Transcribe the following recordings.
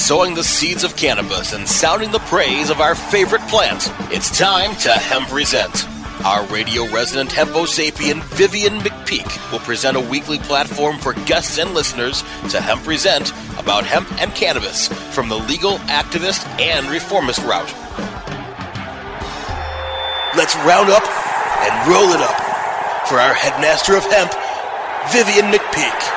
sowing the seeds of cannabis and sounding the praise of our favorite plant. It's time to Hemp Resent. Our radio resident hempo sapien Vivian McPeak will present a weekly platform for guests and listeners to Hemp Resent about hemp and cannabis from the legal, activist, and reformist route. Let's round up and roll it up for our headmaster of hemp, Vivian McPeak.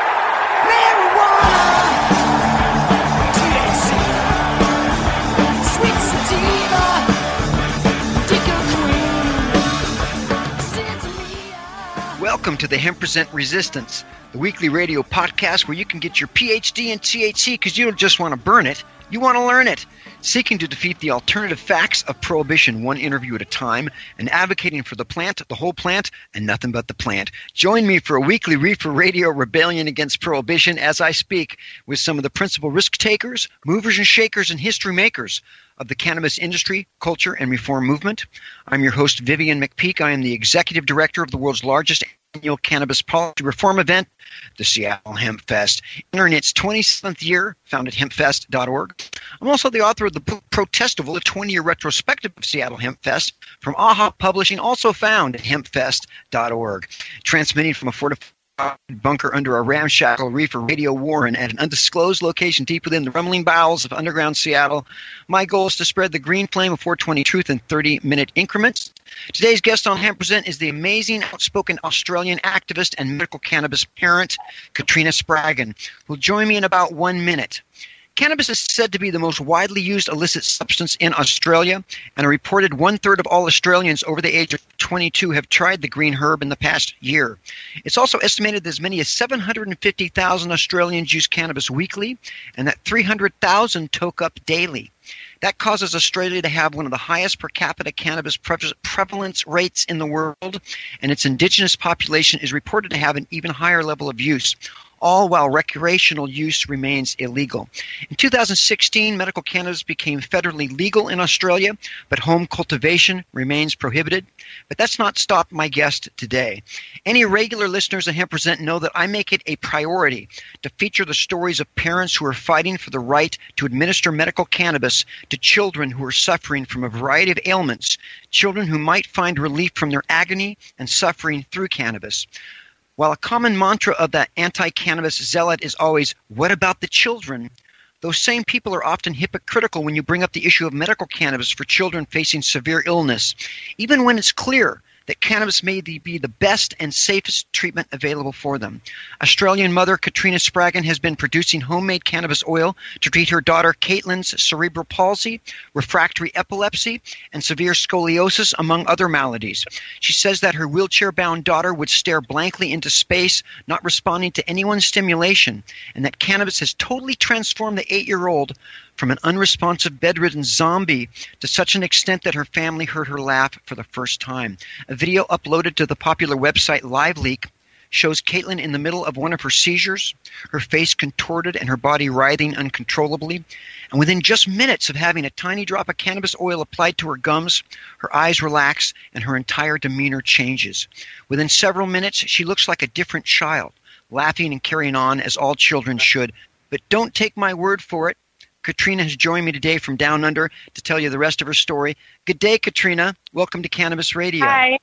Welcome to the Hemp Present Resistance, the weekly radio podcast where you can get your PhD in THC because you don't just want to burn it, you want to learn it. Seeking to defeat the alternative facts of prohibition one interview at a time and advocating for the plant, the whole plant, and nothing but the plant. Join me for a weekly reefer radio rebellion against prohibition as I speak with some of the principal risk takers, movers and shakers, and history makers of the cannabis industry, culture, and reform movement. I'm your host, Vivian McPeak. I am the executive director of the world's largest annual cannabis policy reform event, the Seattle Hemp Fest, entering its 27th year, found at hempfest.org. I'm also the author of the Protestival, a 20-year retrospective of Seattle Hemp Fest from AHA Publishing, also found at hempfest.org. Transmitting from a fortified bunker under a ramshackle reefer radio warren at an undisclosed location deep within the rumbling bowels of underground Seattle. My goal is to spread the green flame of 420 truth in 30-minute increments. Today's guest on Hemp Present is the amazing, outspoken Australian activist and medical cannabis parent, Katrina Spraggan, who will join me in about 1 minute. Cannabis is said to be the most widely used illicit substance in Australia, and a reported one-third of all Australians over the age of 22 have tried the green herb in the past year. It's also estimated that as many as 750,000 Australians use cannabis weekly, and that 300,000 toke up daily. That causes Australia to have one of the highest per capita cannabis prevalence rates in the world, and its indigenous population is reported to have an even higher level of use, all while recreational use remains illegal. In 2016, medical cannabis became federally legal in Australia, but home cultivation remains prohibited. But that's not stopped my guest today. Any regular listeners of Hemp Present know that I make it a priority to feature the stories of parents who are fighting for the right to administer medical cannabis to children who are suffering from a variety of ailments, children who might find relief from their agony and suffering through cannabis. While a common mantra of that anti-cannabis zealot is always, what about the children? Those same people are often hypocritical when you bring up the issue of medical cannabis for children facing severe illness, even when it's clear that cannabis may be the best and safest treatment available for them. Australian mother Katrina Spraggan has been producing homemade cannabis oil to treat her daughter Caitlin's cerebral palsy, refractory epilepsy, and severe scoliosis, among other maladies. She says that her wheelchair-bound daughter would stare blankly into space, not responding to anyone's stimulation, and that cannabis has totally transformed the 8-year-old from an unresponsive, bedridden zombie to such an extent that her family heard her laugh for the first time. A video uploaded to the popular website LiveLeak shows Caitlin in the middle of one of her seizures, her face contorted and her body writhing uncontrollably. And within just minutes of having a tiny drop of cannabis oil applied to her gums, her eyes relax and her entire demeanor changes. Within several minutes, she looks like a different child, laughing and carrying on as all children should. But don't take my word for it. Katrina has joined me today from Down Under to tell you the rest of her story. Good day, Katrina. Welcome to Cannabis Radio. Hi.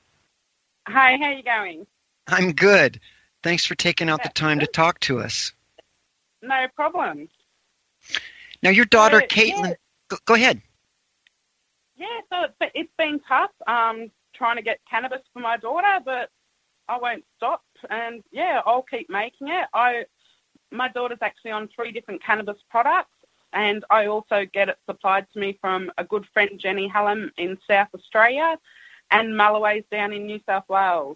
Hi, how are you going? I'm good. Thanks for taking out the time to talk to us. No problem. Now, your daughter, Caitlin, go ahead. Yeah, so it's been tough trying to get cannabis for my daughter, but I won't stop. And, yeah, I'll keep making it. My daughter's actually on 3 different cannabis products, and I also get it supplied to me from a good friend, Jenny Hallam, in South Australia, and Mulloway's down in New South Wales.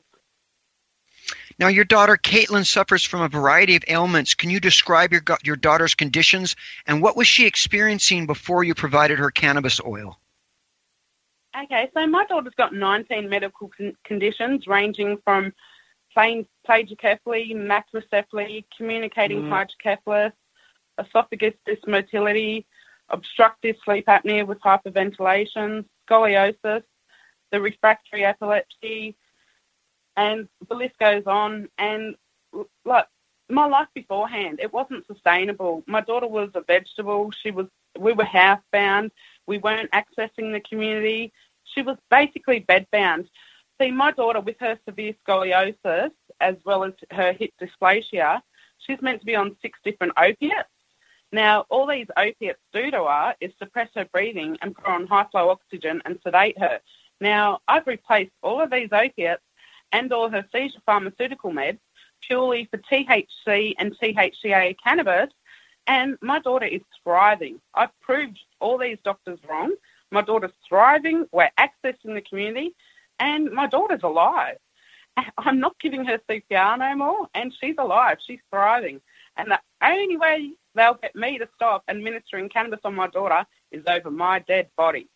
Now, your daughter, Caitlin, suffers from a variety of ailments. Can you describe your daughter's conditions, and what was she experiencing before you provided her cannabis oil? Okay, so my daughter's got 19 medical conditions ranging from plagioccephaly, macrocephaly, communicating hydrocephalus, esophagus dysmotility, obstructive sleep apnea with hyperventilation, scoliosis, the refractory epilepsy, and the list goes on. And like my life beforehand, it wasn't sustainable. My daughter was a vegetable. We were housebound. We weren't accessing the community. She was basically bedbound. See, my daughter, with her severe scoliosis, as well as her hip dysplasia, she's meant to be on 6 different opiates. Now, all these opiates do to her is suppress her breathing and put her on high-flow oxygen and sedate her. Now, I've replaced all of these opiates and all her seizure pharmaceutical meds purely for THC and THCA cannabis, and my daughter is thriving. I've proved all these doctors wrong. My daughter's thriving. We're accessing the community, and my daughter's alive. I'm not giving her CPR no more, and she's alive. She's thriving. And the only way they'll get me to stop administering cannabis on my daughter is over my dead body.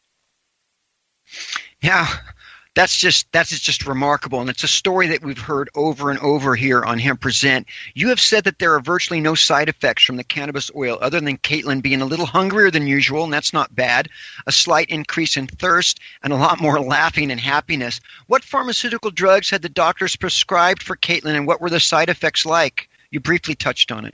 Yeah, that's just remarkable, and it's a story that we've heard over and over here on Hemp Present. You have said that there are virtually no side effects from the cannabis oil other than Caitlin being a little hungrier than usual, and that's not bad, a slight increase in thirst, and a lot more laughing and happiness. What pharmaceutical drugs had the doctors prescribed for Caitlin, and what were the side effects like? You briefly touched on it.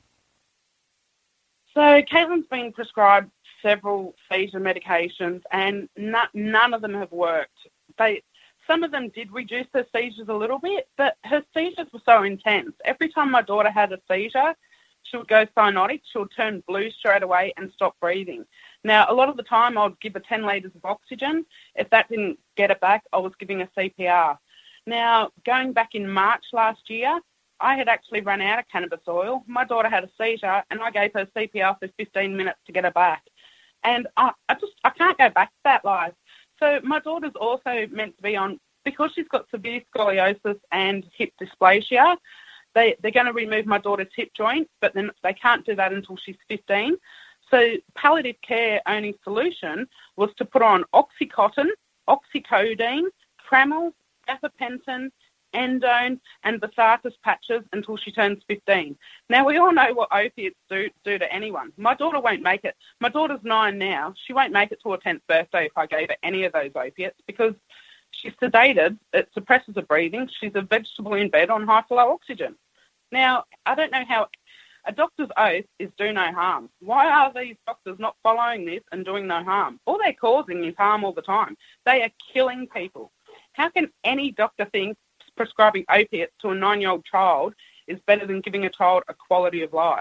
So Caitlin's been prescribed several seizure medications, and none of them have worked. Some of them did reduce her seizures a little bit, but her seizures were so intense. Every time my daughter had a seizure, she would go cyanotic, she would turn blue straight away and stop breathing. Now, a lot of the time, I would give her 10 litres of oxygen. If that didn't get it back, I was giving her CPR. Now, going back in March last year, I had actually run out of cannabis oil. My daughter had a seizure, and I gave her CPR for 15 minutes to get her back. And I can't go back to that life. So my daughter's also meant to be on, because she's got severe scoliosis and hip dysplasia, they're going to remove my daughter's hip joint, but then they can't do that until she's 15. So palliative care only solution was to put on Oxycontin, oxycodone, Trammel, gabapentin, endone, and Basatis patches until she turns 15. Now, we all know what opiates do to anyone. My daughter won't make it. My daughter's 9 now. She won't make it to her 10th birthday if I gave her any of those opiates because she's sedated. It suppresses her breathing. She's a vegetable in bed on high-flow oxygen. Now, I don't know how a doctor's oath is do no harm. Why are these doctors not following this and doing no harm? All they're causing is harm all the time. They are killing people. How can any doctor think prescribing opiates to a 9-year-old child is better than giving a child a quality of life?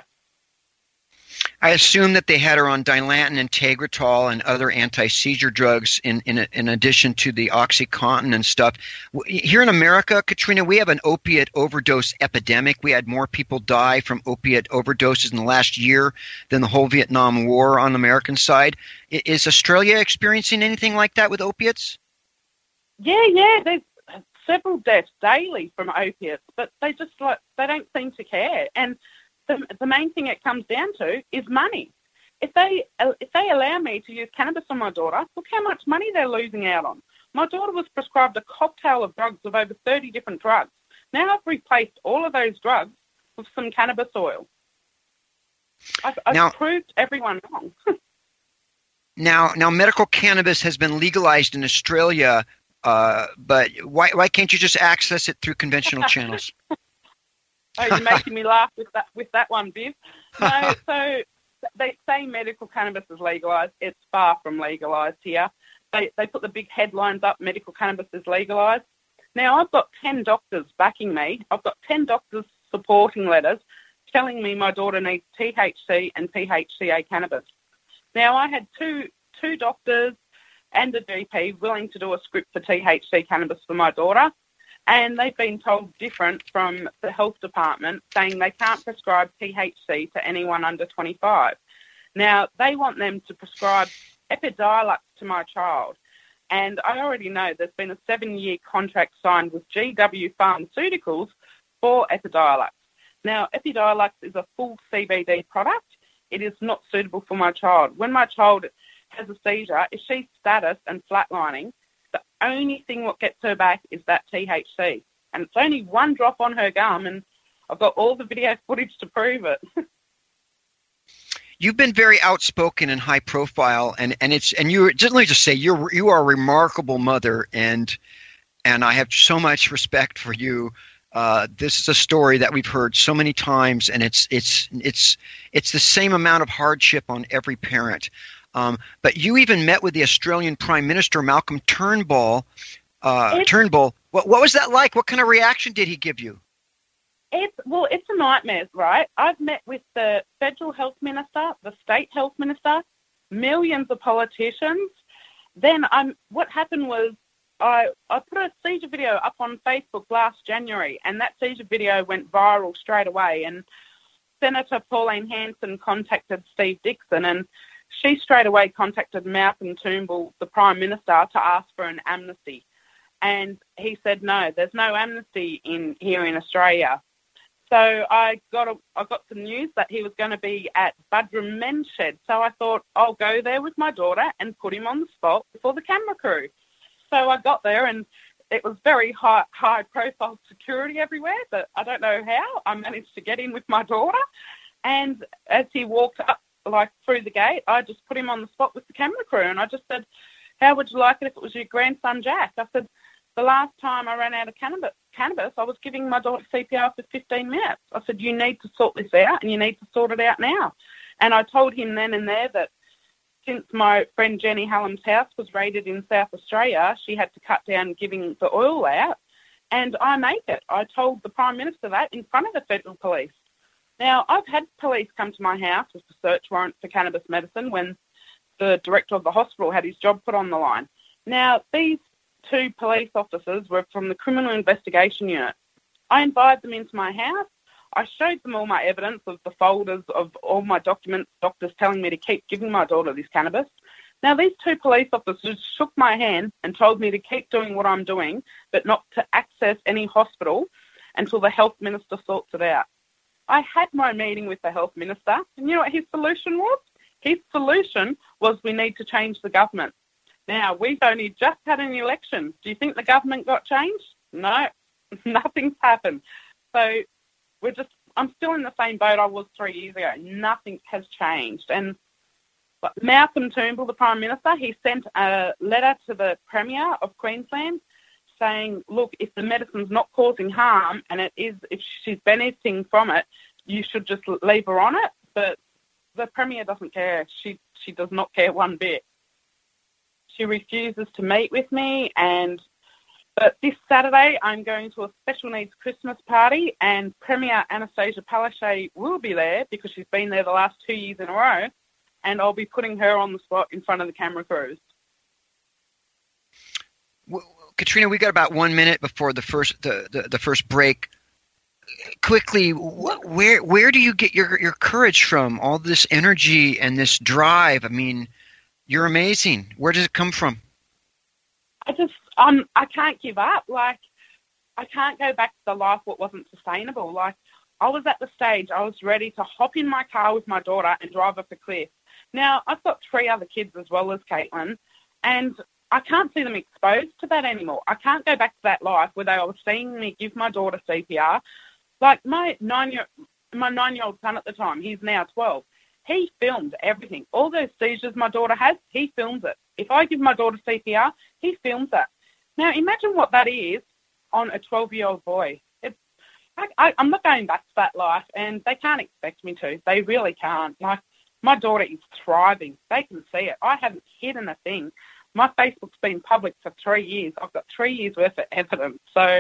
I assume that they had her on Dilantin and Tegretol and other anti-seizure drugs in addition to the OxyContin and stuff. Here in America, Katrina, we have an opiate overdose epidemic. We had more people die from opiate overdoses in the last year than the whole Vietnam War on the American side. Is Australia experiencing anything like that with opiates? Yeah. There's several deaths daily from opiates, but they don't seem to care. And the main thing it comes down to is money. If they allow me to use cannabis on my daughter, look how much money they're losing out on. My daughter was prescribed a cocktail of drugs of over 30 different drugs. Now I've replaced all of those drugs with some cannabis oil. I've proved everyone wrong. Now medical cannabis has been legalized in Australia, but why can't you just access it through conventional channels? Oh, you're making me laugh with that one, Viv. No, so they say medical cannabis is legalised. It's far from legalised here. They put the big headlines up, medical cannabis is legalised. Now, I've got 10 doctors backing me. I've got 10 doctors supporting letters telling me my daughter needs THC and THCA cannabis. Now, I had two doctors and a GP willing to do a script for THC cannabis for my daughter. And they've been told different from the health department, saying they can't prescribe THC to anyone under 25. Now, they want them to prescribe Epidiolex to my child. And I already know there's been a 7-year contract signed with GW Pharmaceuticals for Epidiolex. Now, Epidiolex is a full CBD product. It is not suitable for my child. When my child has a seizure, if she's status and flatlining, the only thing what gets her back is that THC. And it's only one drop on her gum, and I've got all the video footage to prove it. You've been very outspoken and high profile, and you let me just say you are a remarkable mother, and I have so much respect for you. This is a story that we've heard so many times, and it's the same amount of hardship on every parent. But you even met with the Australian Prime Minister, Malcolm Turnbull. Turnbull. What was that like? What kind of reaction did he give you? It's a nightmare, right? I've met with the federal health minister, the state health minister, millions of politicians. Then what happened was I put a seizure video up on Facebook last January, and that seizure video went viral straight away. And Senator Pauline Hanson contacted Steve Dixon, and she straight away contacted Malcolm Turnbull, the Prime Minister, to ask for an amnesty. And he said, no, there's no amnesty here in Australia. So I got some news that he was going to be at Buderim Men's Shed. So I thought, I'll go there with my daughter and put him on the spot before the camera crew. So I got there, and it was very high-profile security everywhere, but I don't know how. I managed to get in with my daughter, and as he walked up, through the gate, I just put him on the spot with the camera crew, and I just said, how would you like it if it was your grandson, Jack? I said, the last time I ran out of cannabis, I was giving my daughter CPR for 15 minutes. I said, you need to sort this out, and you need to sort it out now. And I told him then and there that since my friend Jenny Hallam's house was raided in South Australia, she had to cut down giving the oil out, and I make it. I told the Prime Minister that in front of the federal police. Now, I've had police come to my house with a search warrant for cannabis medicine when the director of the hospital had his job put on the line. Now, these two police officers were from the Criminal Investigation Unit. I invited them into my house. I showed them all my evidence of the folders of all my documents, doctors telling me to keep giving my daughter this cannabis. Now, these two police officers shook my hand and told me to keep doing what I'm doing, but not to access any hospital until the health minister sorts it out. I had my meeting with the health minister, and you know what his solution was? His solution was we need to change the government. Now, we've only just had an election. Do you think the government got changed? No, nothing's happened. So I'm still in the same boat I was 3 years ago. Nothing has changed. And Malcolm Turnbull, the Prime Minister, he sent a letter to the Premier of Queensland saying, look, if the medicine's not causing harm and if she's benefiting from it, you should just leave her on it. But the Premier doesn't care. She does not care one bit. She refuses to meet with me. But this Saturday, I'm going to a special needs Christmas party, and Premier Anastasia Palaszczuk will be there because she's been there the last 2 years in a row, and I'll be putting her on the spot in front of the camera crews. Well, Katrina, we got about 1 minute before the first break. Quickly, where do you get your courage from? All this energy and this drive. I mean, you're amazing. Where does it come from? I can't give up. I can't go back to the life what wasn't sustainable. I was at the stage I was ready to hop in my car with my daughter and drive off a cliff. Now, I've got 3 other kids as well as Caitlin, and I can't see them exposed to that anymore. I can't go back to that life where they were seeing me give my daughter CPR. Like my 9-year-old son at the time, he's now 12. He filmed everything. All those seizures my daughter has, he films it. If I give my daughter CPR, he films it. Now, imagine what that is on a 12-year-old boy. I'm not going back to that life, and they can't expect me to. They really can't. My daughter is thriving. They can see it. I haven't hidden a thing. My Facebook's been public for 3 years. I've got 3 years' worth of evidence. So,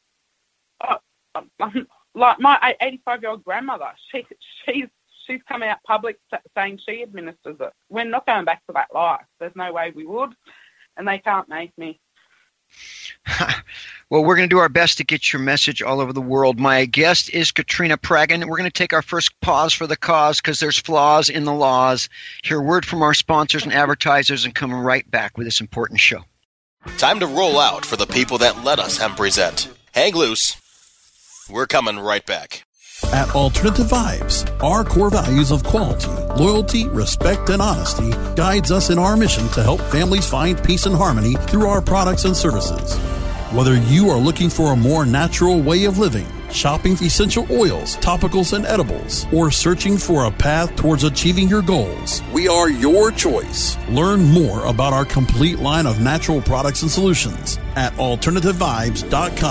like my 85-year-old grandmother, she's come out public saying she administers it. We're not going back to that life. There's no way we would, and they can't make me. Well, we're going to do our best to get your message all over the world. My guest is Katrina Pragan. We're going to take our first pause for the cause because there's flaws in the laws. Hear a word from our sponsors and advertisers and come right back with this important show. Time to roll out for the people that let us present. Hang loose. We're coming right back. At Alternative Vibes, our core values of quality, loyalty, respect, and honesty guides us in our mission to help families find peace and harmony through our products and services. Whether you are looking for a more natural way of living, shopping essential oils, topicals, and edibles, or searching for a path towards achieving your goals, we are your choice. Learn more about our complete line of natural products and solutions at AlternativeVibes.com.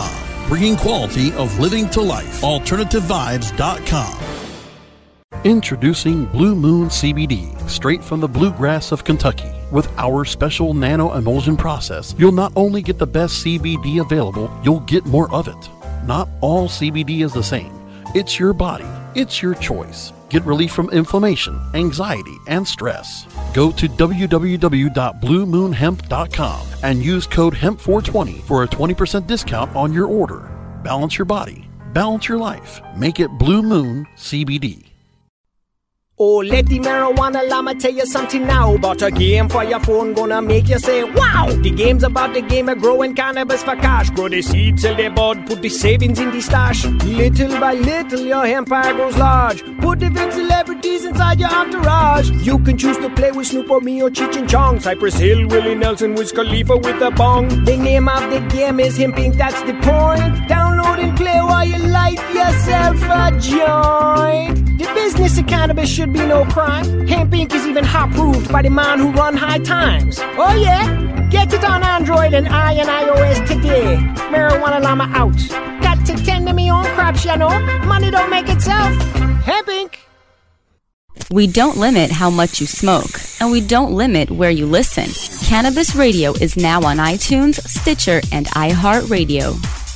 bringing quality of living to life. AlternativeVibes.com. Introducing Blue Moon CBD, straight from the bluegrass of Kentucky. With our special nano emulsion process, you'll not only get the best CBD available, you'll get more of it. Not all CBD is the same. It's your body. It's your choice. Get relief from inflammation, anxiety, and stress. Go to www.bluemoonhemp.com and use code HEMP420 for a 20% discount on your order. Balance your body. Balance your life. Make it Blue Moon CBD. Oh, let the marijuana llama tell you something now about a game for your phone gonna make you say, wow! The game's about the game of growing cannabis for cash. Grow the seed, sell the bud, put the savings in the stash. Little by little, your empire grows large. Put the big celebrities inside your entourage. You can choose to play with Snoop or me or Cheech and Chong, Cypress Hill, Willie Nelson, Wiz Khalifa with a bong. The name of the game is Hemp Inc., that's the point. Download and play while you light yourself a joint. The business of cannabis should be no crime. Hemp Inc. is even hot-proofed by the man who run High Times. Oh yeah? Get it on Android and iOS today. Marijuana llama out. Got to tend to me own crops, you know. Money don't make itself. Hemp Inc. We don't limit how much you smoke, and we don't limit where you listen. Cannabis Radio is now on iTunes, Stitcher, and iHeartRadio.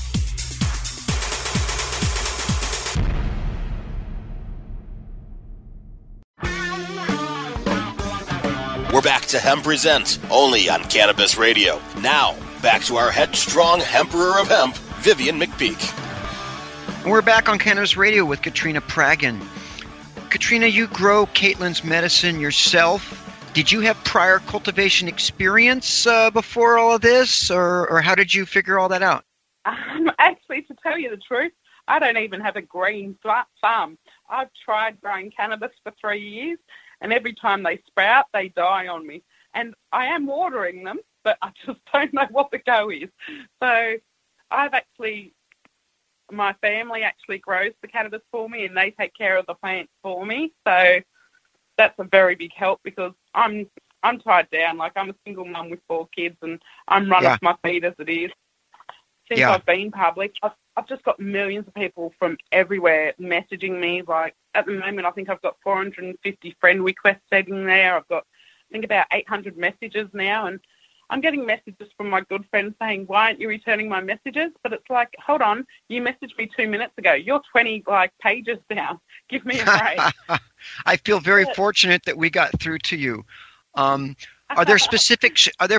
We're back to Hemp Present, only on Cannabis Radio. Now, back to our headstrong Emperor of Hemp, Vivian McPeak. And we're back on Cannabis Radio with Katrina Pragan. Katrina, you grow Caitlin's medicine yourself. Did you have prior cultivation experience before all of this, or how did you figure all that out? Actually, to tell you the truth, I don't even have a green thumb. I've tried growing cannabis for 3 years, and every time they sprout, they die on me. And I am watering them, but I just don't know what the go is. So my family actually grows the cannabis for me, and they take care of the plants for me. So that's a very big help, because I'm tied down. Like, I'm a single mum with 4 kids, and I'm run off my feet as it is. Since I've been public, I've just got millions of people from everywhere messaging me. Like, at the moment, I think I've got 450 friend requests sitting there. I've got, I think, about 800 messages now, and I'm getting messages from my good friends saying, why aren't you returning my messages? But it's like, hold on, you messaged me 2 minutes ago. You're 20 pages down. Give me a break. I feel very fortunate that we got through to you. Are there specific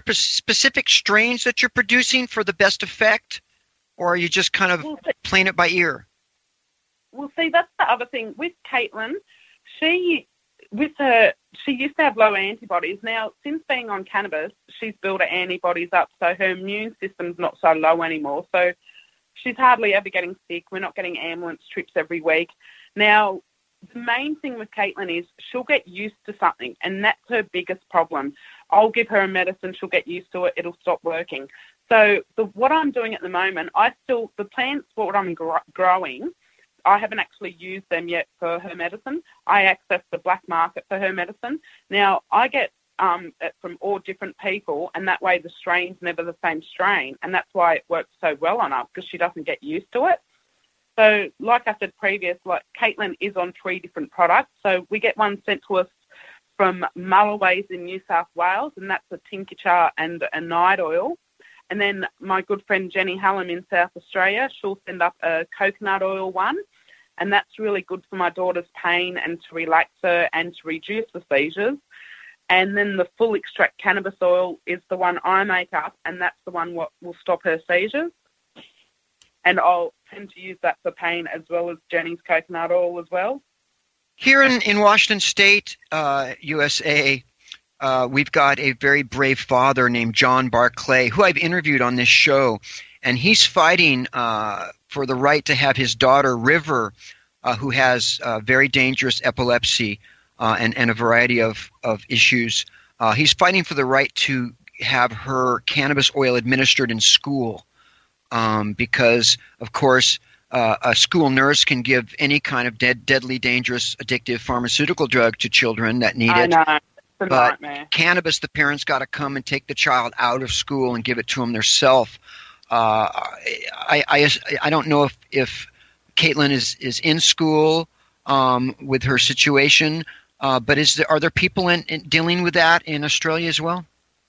strains that you're producing for the best effect, or are you just kind of playing it by ear? Well, see, that's the other thing with Caitlin. She used to have low antibodies. Now, since being on cannabis, she's built her antibodies up, so her immune system's not so low anymore. So she's hardly ever getting sick. We're not getting ambulance trips every week. Now, the main thing with Caitlin is she'll get used to something, and that's her biggest problem. I'll give her a medicine, she'll get used to it, it'll stop working. So what I'm doing at the moment, the plants, what I'm growing, I haven't actually used them yet for her medicine. I access the black market for her medicine. Now, I get it from all different people, and that way the strain's never the same strain, and that's why it works so well on her, because she doesn't get used to it. So, like I said previous, Caitlin is on 3 different products. So we get one sent to us from Mullaways in New South Wales, and that's a tincture and a night oil. And then my good friend Jenny Hallam in South Australia, she'll send up a coconut oil one, and that's really good for my daughter's pain and to relax her and to reduce the seizures. And then the full extract cannabis oil is the one I make up, and that's the one what will stop her seizures. And I'll tend to use that for pain as well as Jenny's coconut oil as well. Here in Washington State, USA, we've got a very brave father named John Barclay, who I've interviewed on this show, and he's fighting for the right to have his daughter, River, who has very dangerous epilepsy and a variety of issues. He's fighting for the right to have her cannabis oil administered in school. Because, of course, a school nurse can give any kind of deadly, dangerous, addictive pharmaceutical drug to children that need it. I know. It's a but nightmare. Cannabis, the parents got to come and take the child out of school and give it to them themselves. I don't know if Caitlin is in school with her situation, but are there people in dealing with that in Australia as well?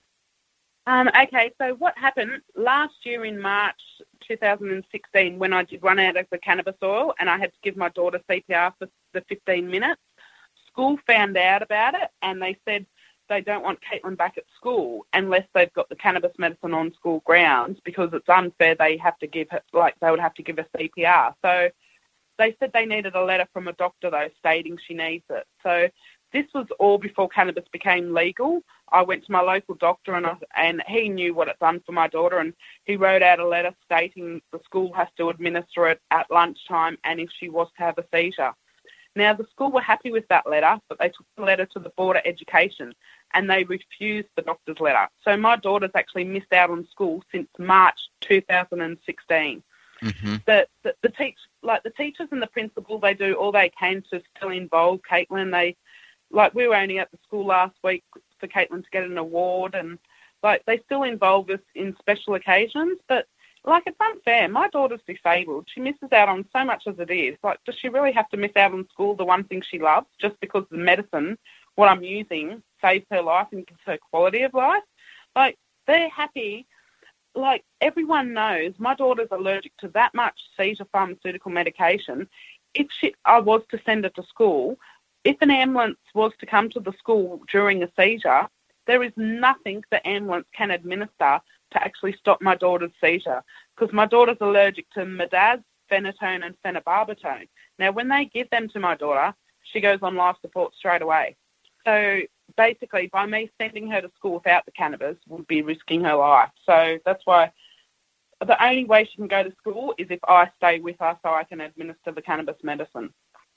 Okay, so what happened last year in March 2016 when I did run out of the cannabis oil and I had to give my daughter CPR for the 15 minutes, school found out about it and they said they don't want Caitlin back at school unless they've got the cannabis medicine on school grounds because it's unfair they have to give her, they would have to give her CPR. So they said they needed a letter from a doctor, though, stating she needs it. So this was all before cannabis became legal. I went to my local doctor and he knew what it done for my daughter and he wrote out a letter stating the school has to administer it at lunchtime and if she was to have a seizure. Now, the school were happy with that letter, but they took the letter to the Board of Education and they refused the doctor's letter. So my daughter's actually missed out on school since March 2016. Mm-hmm. The teachers and the principal, they do all they can to still involve Caitlin. We were only at the school last week for Caitlin to get an award and, they still involve us in special occasions, but, it's unfair. My daughter's disabled. She misses out on so much as it is. Does she really have to miss out on school, the one thing she loves, just because the medicine, what I'm using, saves her life and gives her quality of life? They're happy. Everyone knows my daughter's allergic to that much seizure pharmaceutical medication. If I was to send her to school, if an ambulance was to come to the school during a seizure, there is nothing the ambulance can administer to actually stop my daughter's seizure because my daughter's allergic to Midaz, phenytoin and phenobarbital. Now, when they give them to my daughter, she goes on life support straight away. So basically, by me sending her to school without the cannabis would be risking her life. So that's why the only way she can go to school is if I stay with her so I can administer the cannabis medicine.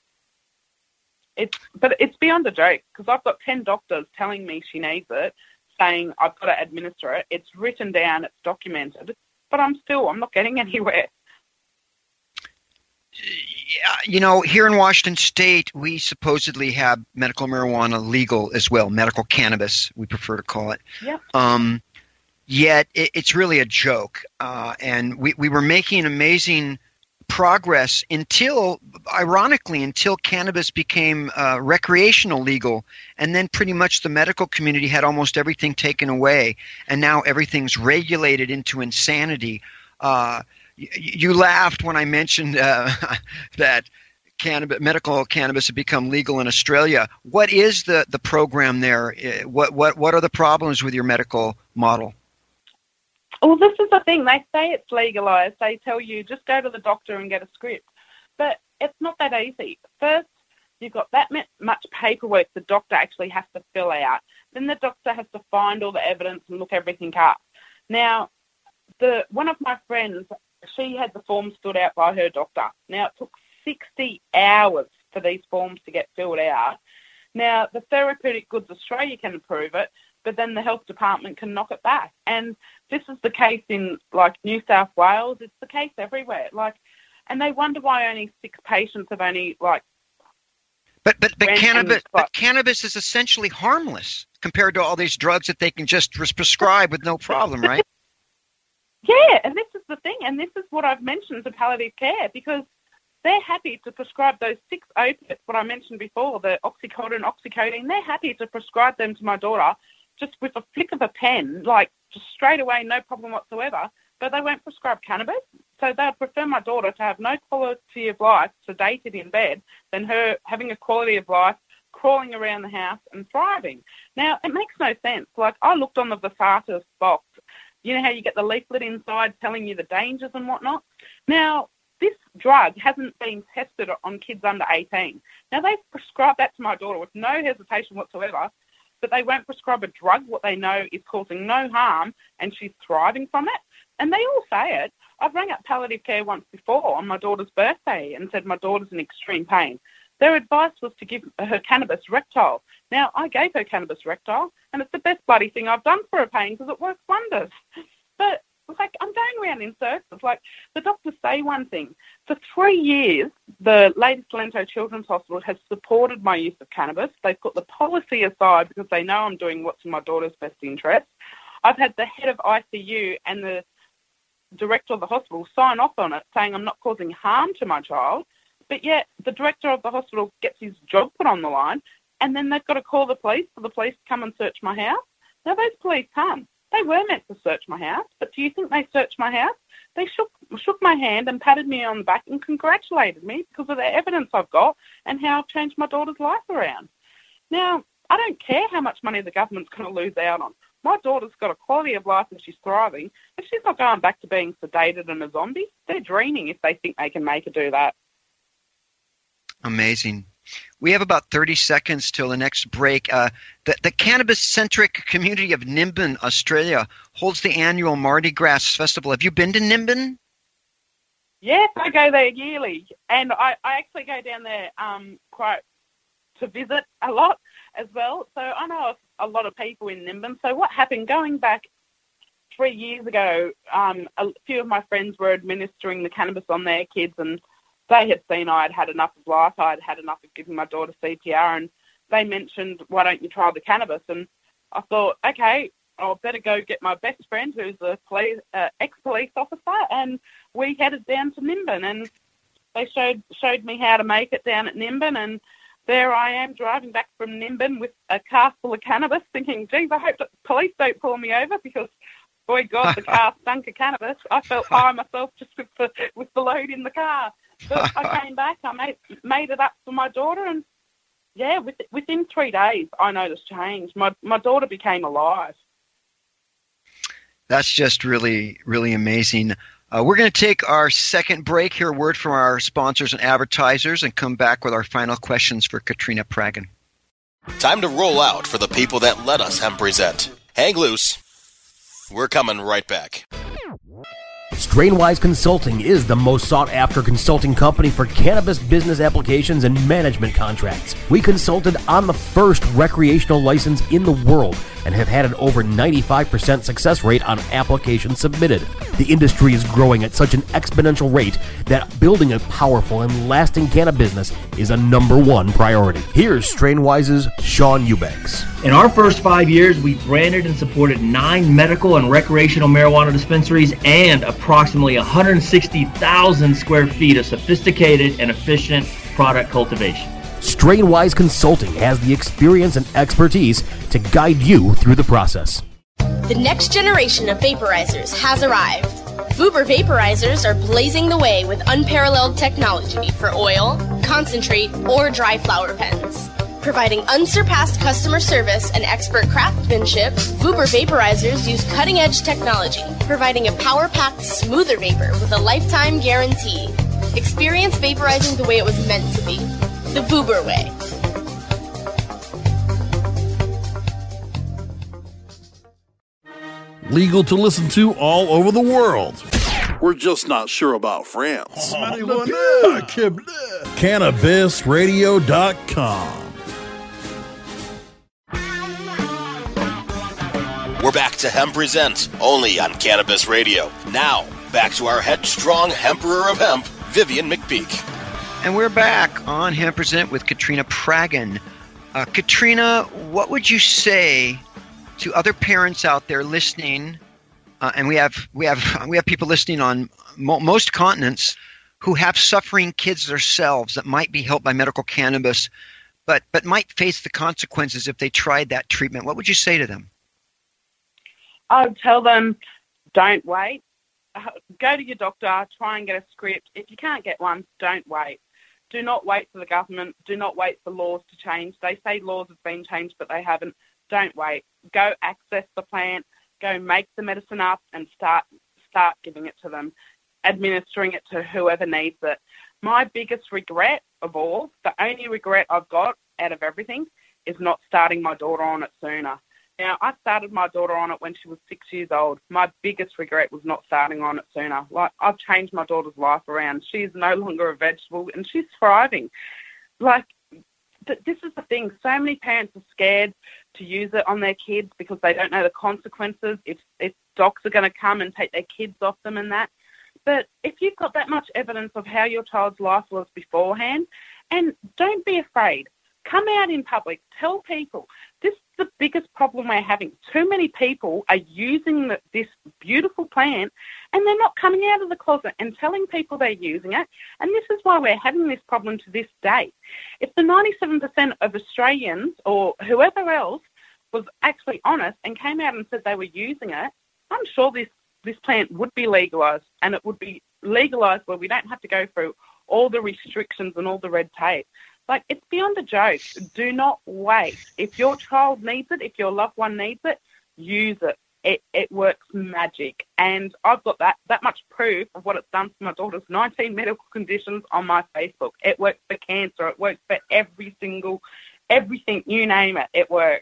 But it's beyond a joke because I've got 10 doctors telling me she needs it, saying I've got to administer it. It's written down, it's documented, but I'm not getting anywhere. Yeah, here in Washington State, we supposedly have medical marijuana legal as well, medical cannabis, we prefer to call it. Yeah. Yet it's really a joke. And we were making amazing progress until cannabis became recreational legal, and then pretty much the medical community had almost everything taken away, and now everything's regulated into insanity. You laughed when I mentioned that medical cannabis had become legal in Australia. What is the program there? What are the problems with your medical model? Well, this is the thing. They say it's legalised. They tell you just go to the doctor and get a script. But it's not that easy. First, you've got that much paperwork the doctor actually has to fill out. Then the doctor has to find all the evidence and look everything up. Now, one of my friends, she had the forms filled out by her doctor. Now, it took 60 hours for these forms to get filled out. Now, the Therapeutic Goods Australia can approve it, but then the health department can knock it back. And this is the case in, New South Wales. It's the case everywhere. And they wonder why only 6 patients have only, But cannabis is essentially harmless compared to all these drugs that they can just prescribe with no problem, right? Yeah, and this is the thing, and this is what I've mentioned to palliative care, because they're happy to prescribe those 6 opiates, what I mentioned before, the oxycodone, oxycodone, they're happy to prescribe them to my daughter just with a flick of a pen, just straight away, no problem whatsoever, but they won't prescribe cannabis. So they'd prefer my daughter to have no quality of life, sedated in bed, than her having a quality of life, crawling around the house and thriving. Now, it makes no sense. I looked on the Visatis box. You know how you get the leaflet inside telling you the dangers and whatnot? Now, this drug hasn't been tested on kids under 18. Now, they've prescribed that to my daughter with no hesitation whatsoever, but they won't prescribe a drug what they know is causing no harm and she's thriving from it. And they all say it. I've rang up palliative care once before on my daughter's birthday and said my daughter's in extreme pain. Their advice was to give her cannabis Rectol. Now, I gave her cannabis Rectol, and it's the best bloody thing I've done for her pain because it works wonders. But, I'm going around in circles. The doctors say one thing. For 3 years, the Lady Cilento Children's Hospital has supported my use of cannabis. They put the policy aside because they know I'm doing what's in my daughter's best interest. I've had the head of ICU and the director of the hospital sign off on it saying I'm not causing harm to my child, but yet the director of the hospital gets his job put on the line, and then they've got to call the police for the police to come and search my house. Now, those police come. They were meant to search my house, but do you think they searched my house? They shook my hand and patted me on the back and congratulated me because of the evidence I've got and how I've changed my daughter's life around. Now, I don't care how much money the government's going to lose out on. My daughter's got a quality of life and she's thriving, and she's not going back to being sedated and a zombie. They're dreaming if they think they can make her do that. Amazing. We have about 30 seconds till the next break. The cannabis-centric community of Nimbin, Australia, holds the annual Mardi Gras Festival. Have you been to Nimbin? Yes, I go there yearly, and I actually go down there quite to visit a lot as well. So I know a lot of people in Nimbin. So what happened, going back 3 years ago, a few of my friends were administering the cannabis on their kids, and they had seen I had had enough of life. I had had enough of giving my daughter CPR, and they mentioned, why don't you try the cannabis? And I thought, okay, I'll better go get my best friend who's a ex-police officer, and we headed down to Nimbin, and they showed me how to make it down at Nimbin, and there I am driving back from Nimbin with a car full of cannabis thinking, geez, I hope that the police don't pull me over because, boy, God, the car stunk of cannabis. I felt high myself just with the load in the car. But I came back, I made it up for my daughter, and, yeah, within 3 days, I noticed change. My daughter became alive. That's just really, really amazing. We're going to take our second break, hear a word from our sponsors and advertisers, and come back with our final questions for Katrina Pragan. Time to roll out for the people that let us hemp present. Hang loose. We're coming right back. Strainwise Consulting is the most sought-after consulting company for cannabis business applications and management contracts. We consulted on the first recreational license in the world and have had an over 95% success rate on applications submitted. The industry is growing at such an exponential rate that building a powerful and lasting cannabis business is a #1 priority. Here's Strainwise's Sean Eubanks. In our first 5 years, we branded and supported 9 medical and recreational marijuana dispensaries and approximately 160,000 square feet of sophisticated and efficient product cultivation. Strainwise Consulting has the experience and expertise to guide you through the process. The next generation of vaporizers has arrived. Vuber vaporizers are blazing the way with unparalleled technology for oil, concentrate, or dry flower pens. Providing unsurpassed customer service and expert craftsmanship, Vuber vaporizers use cutting-edge technology, providing a power-packed, smoother vapor with a lifetime guarantee. Experience vaporizing the way it was meant to be. The Vuber way. Legal to listen to all over the world. We're just not sure about France. CannabisRadio.com. We're back to Hemp Present, only on Cannabis Radio. Now, back to our headstrong Emperor of Hemp, Vivian McPeak. And we're back on Hemp Present with Katrina Pragan. Katrina, what would you say to other parents out there listening? And we have people listening on most continents who have suffering kids themselves that might be helped by medical cannabis, but might face the consequences if they tried that treatment. What would you say to them? I would tell them, don't wait. Go to your doctor, try and get a script. If you can't get one, don't wait. Do not wait for the government. Do not wait for laws to change. They say laws have been changed, but they haven't. Don't wait. Go access the plant. Go make the medicine up and start giving it to them, administering it to whoever needs it. My biggest regret of all, the only regret I've got out of everything, is not starting my daughter on it sooner. Now, I started my daughter on it when she was 6 years old. My biggest regret was not starting on it sooner. Like, I've changed my daughter's life around. She's no longer a vegetable, and she's thriving. Like, this is the thing. So many parents are scared to use it on their kids because they don't know the consequences, if docs are going to come and take their kids off them and that. But if you've got that much evidence of how your child's life was beforehand, and don't be afraid. Come out in public. Tell people. This is the biggest problem we're having. Too many people are using this beautiful plant and they're not coming out of the closet and telling people they're using it. And this is why we're having this problem to this day. If the 97% of Australians or whoever else was actually honest and came out and said they were using it, I'm sure this plant would be legalised, and it would be legalised where we don't have to go through all the restrictions and all the red tape. Like, it's beyond a joke. Do not wait. If your child needs it, if your loved one needs it, use it. It works magic. And I've got that much proof of what it's done for my daughter's 19 medical conditions on my Facebook. It works for cancer. It works for everything, you name it, it works.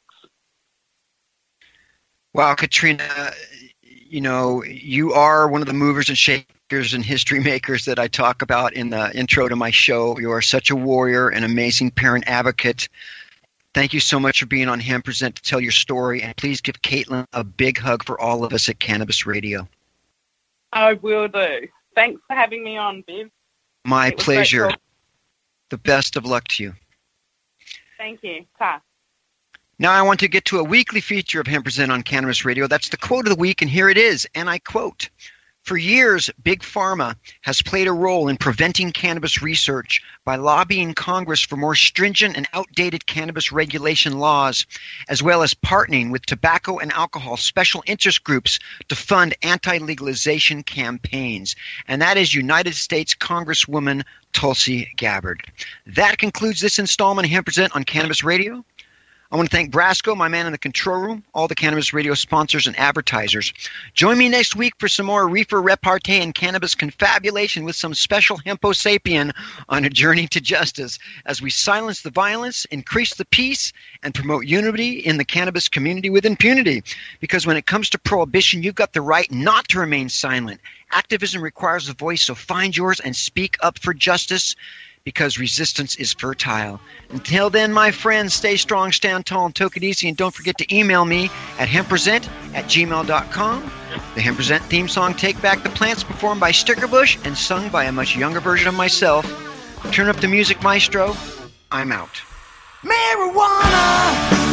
Wow, Katrina, you are one of the movers and shakers and history makers that I talk about in the intro to my show. You are such a warrior, an amazing parent advocate. Thank you so much for being on Hemp Present to tell your story, and please give Caitlin a big hug for all of us at Cannabis Radio. I will do. Thanks for having me on, Viv. My pleasure. The best of luck to you. Thank you. Ta. Now I want to get to a weekly feature of Hemp Present on Cannabis Radio. That's the quote of the week, and here it is, and I quote, "For years, Big Pharma has played a role in preventing cannabis research by lobbying Congress for more stringent and outdated cannabis regulation laws, as well as partnering with tobacco and alcohol special interest groups to fund anti-legalization campaigns." And that is United States Congresswoman Tulsi Gabbard. That concludes this installment of Hemp Present on Cannabis Radio. I want to thank Brasco, my man in the control room, all the Cannabis Radio sponsors and advertisers. Join me next week for some more reefer repartee and cannabis confabulation with some special Hempo Sapien on a journey to justice as we silence the violence, increase the peace, and promote unity in the cannabis community with impunity. Because when it comes to prohibition, you've got the right not to remain silent. Activism requires a voice, so find yours and speak up for justice, because resistance is fertile. Until then, my friends, stay strong, stand tall, and take it easy. And don't forget to email me at hempresent@gmail.com. The Hemp Present theme song, Take Back the Plants, performed by Stickerbush and sung by a much younger version of myself. Turn up the music, maestro. I'm out. Marijuana,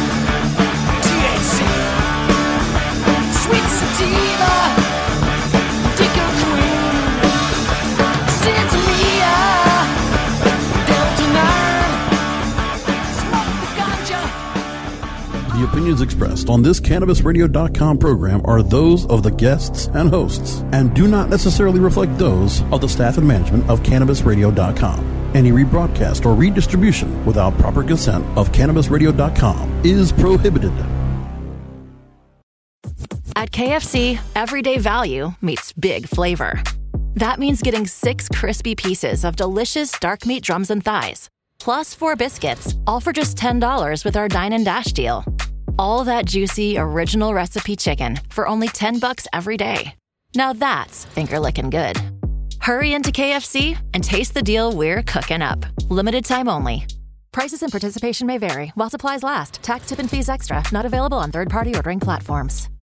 THC, sweet sativa, Dicker Queen, Santeria, Delta 9, smoke the ganja. The opinions expressed on this CannabisRadio.com program are those of the guests and hosts and do not necessarily reflect those of the staff and management of CannabisRadio.com. Any rebroadcast or redistribution without proper consent of CannabisRadio.com is prohibited. At KFC, everyday value meets big flavor. That means getting 6 crispy pieces of delicious dark meat drums and thighs, plus 4 biscuits, all for just $10 with our Dine and Dash deal. All that juicy, original recipe chicken for only $10 every day. Now that's finger-licking good. Hurry into KFC and taste the deal we're cooking up. Limited time only. Prices and participation may vary while supplies last. Tax, tip, and fees extra. Not available on third-party ordering platforms.